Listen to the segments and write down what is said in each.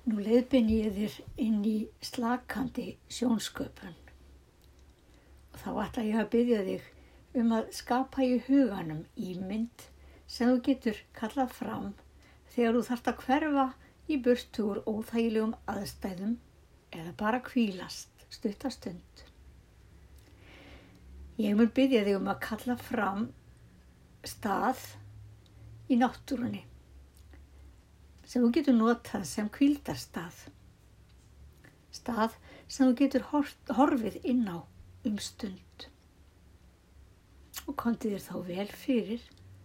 Nú leiðbeini ég þér inn í slakandi sjónsköpun og þá ætla ég að biðja þig að skapa í huganum ímynd sem þú getur kallað fram þegar þú þarft að hverfa í burtu úr óþægilegum aðstæðum eða bara hvílast stutta stund. Ég mun biðja þig að kalla fram stað í náttúrunni sem þú getur notað sem hvíldarstað. Stað sem þú getur horfið inn á stund. Og komdu þér þá vel fyrir.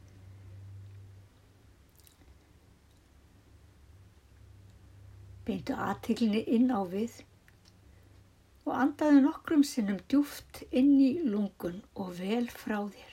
Beindu athyglinni inn á við og andaðu nokkrum sinnum djúpt inn í lungun og vel frá þér.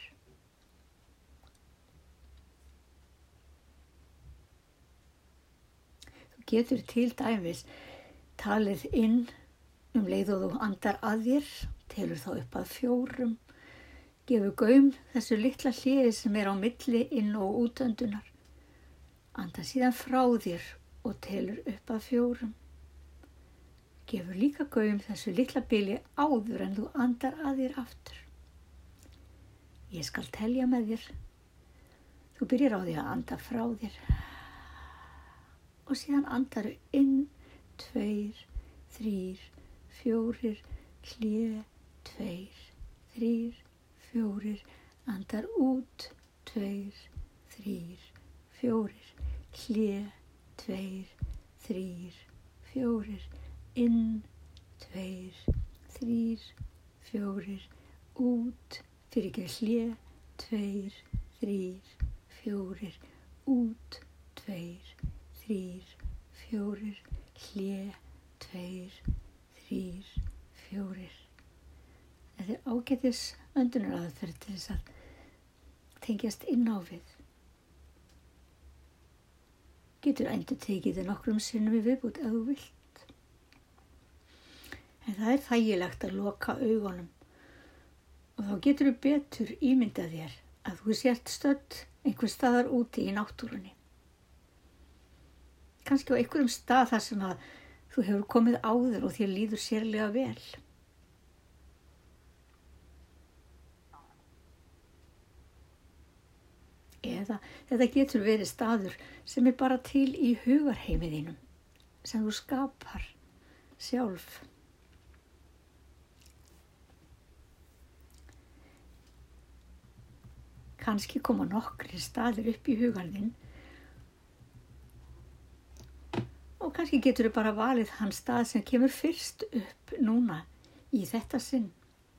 Getur til dæmis talið inn leið og þú andar að þér, telur þá upp að 4, gefur gaum þessu litla hléi sem á milli inn- og útöndunar, andar síðan frá þér og telur upp að 4, gefur líka gaum þessu litla bili áður en þú andar að þér aftur. Ég skal telja með þér, þú byrjar á því að anda frá þér. Og síðan andaru inn 2, 3, 4, hlé 2, 3, 4, andar út 2, 3, 4, hlé 2, 3, 4, inn 2, 3, 4, út, fyrir ekki hlé 2, 3, 4, út 2, 3, 4, hlé 2, 3, 4. Þetta ágætis öndunaraðferð til þess að tengjast inn á við. Getur endurtekið þig nokkrum sinnum í viðbót ef þú vilt. En það þægilegt að loka augunum og þá getur þú betur ímyndað þér að þú sért stödd einhvers staðar úti í náttúrunni. Kannski á einhverjum stað þar sem að þú hefur komið áður og þér líður sérlega vel. Eða þetta getur verið staður sem bara til í hugarheimi þínum, sem þú skapar sjálf. Kannski koma nokkrir staðir upp í hugan þinn og kannski getur þú bara valið þann stað sem kemur fyrst upp núna í þetta sinn.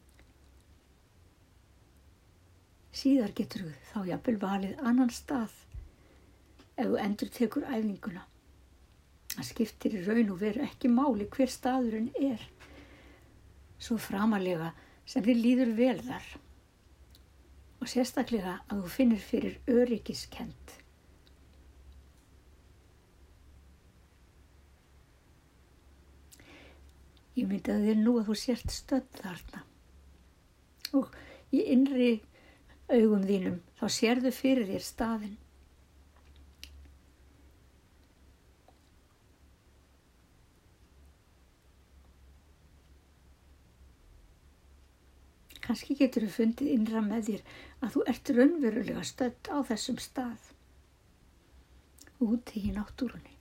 Síðar getur þú þá jafnvel valið annan stað ef þú endurtekur æfinguna. Það skiptir í raun og veru ekki máli hver staðurinn svo framarlega sem þér líður vel þar. Og sérstaklega að þú finnir fyrir öryggiskennd. Ég myndaði þér nú að þú sért stödd þarna og í innri augum þínum þá sérðu fyrir þér staðinn. Kannski getur þú fundið innra með þér að þú ert raunverulega stödd á þessum stað, úti í náttúrunni.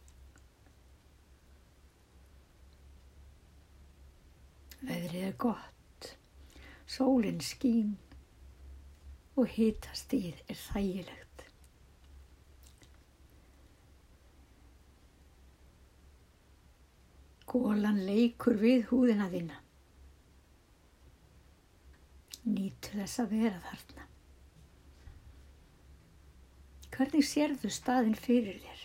Veðrið gott, sólin skín og hitastigið þægilegt. Golan leikur við húðina þína. Nýtu þess að vera þarna. Hvernig sérðu staðinn fyrir þér?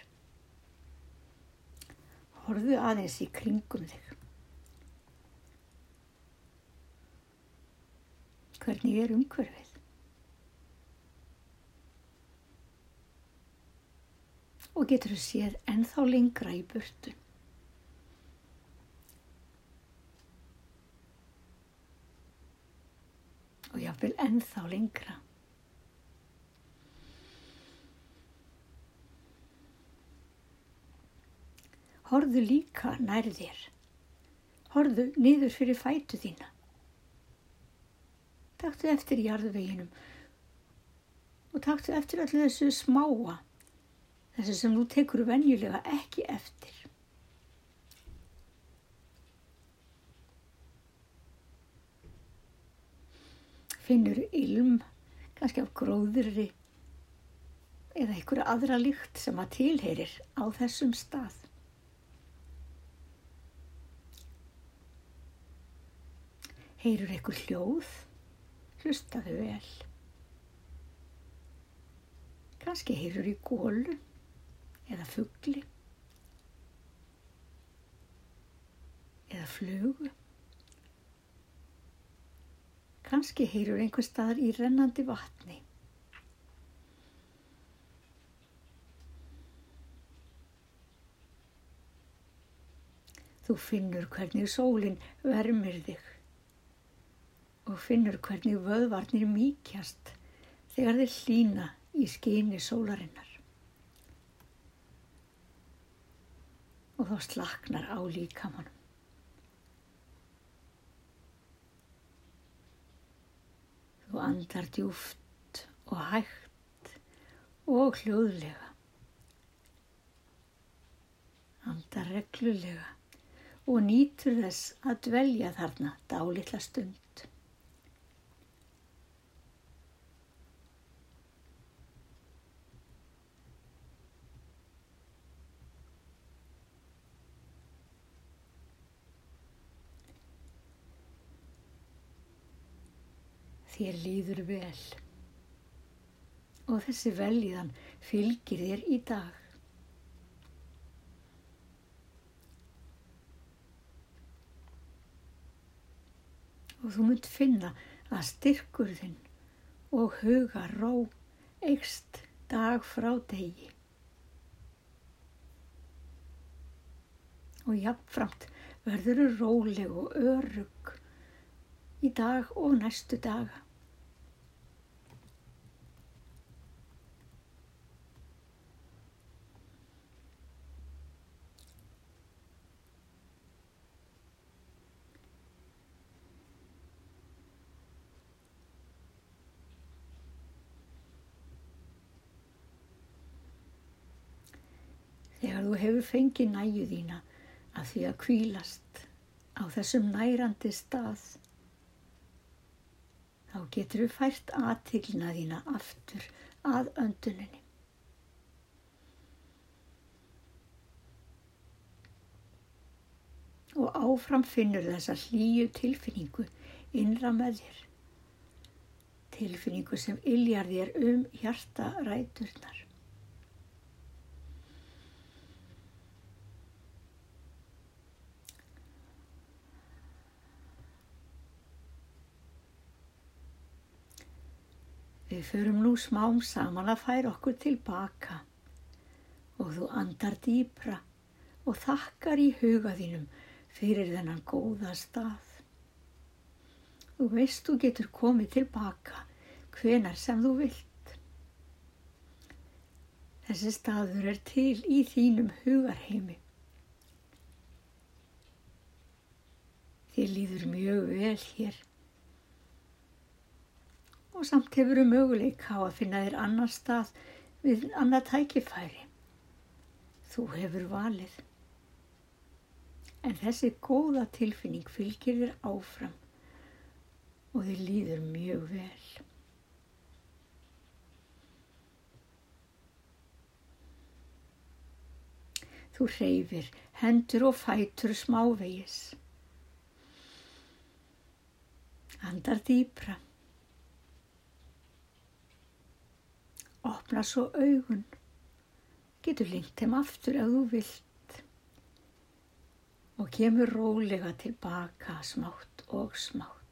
Horfðu aðeins í kringum þig. Hvernig umhverfið? Og getur þú séð ennþá lengra í burtu. Og jafnvel ennþá lengra. horfðu líka nær þér. Horfðu niður fyrir fætur þína. Taktu eftir jarðveginum og taktu eftir öllu þessu smáa, þessu sem þú tekur venjulega ekki eftir. Finnur ilm, kannski af gróðri eða einhverja aðra lykt sem að tilheyrir á þessum stað. Heyrur einhver hljóð, hlustaðu vel. Kannski heyrur í gólu eða fugli eða flugu. Kannski heyrur einhver staðar í rennandi vatni. Þú finnur hvernig sólin vermir þig og finnur hvernig vöðvarnir mýkjast þegar þeir hlýna í skini sólarinnar. Og þá slaknar á líkamanum. Þú andar djúpt og hægt og hljóðlega. Andar reglulega og nýtur þess að dvelja þarna dálitla stund. Þér líður vel og þessi vellíðan fylgir þér í dag. Og þú munt finna að styrkur þinn og hugarró eykst dag frá degi. Og jafnframt verður róleg og örugg í dag og næstu daga. Þegar þú hefur fengið nægju þína af því að hvílast á þessum nærandi stað, þá getur þú fært athyglina þína aftur að önduninni. Og áfram finnur þessa hlýju tilfinningu innra með þér. Tilfinningu sem yljar þér hjartaræturnar. Við förum nú smám saman að færa okkur tilbaka og þú andar dýpra og þakkar í huga þínum fyrir þennan góða stað. Þú veist þú getur komið tilbaka hvenær sem þú vilt. Þessi staður er til í þínum hugarheimi. Þér líður mjög vel hér. Og samt hefur möguleika á að finna þér annar stað við annað tækifæri. Þú hefur valið. En þessi góða tilfinning fylgir þér áfram og þér líður mjög vel. Þú hreyfir hendur og fætur smávegis. Andar dýpra. Opna svo augun, getur lengt þeim aftur ef þú vilt og kemur rólega tilbaka smátt og smátt.